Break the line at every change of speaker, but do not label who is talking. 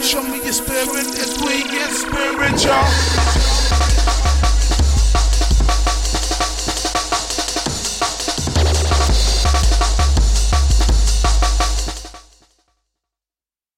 Show me your spirit as we get spiritual.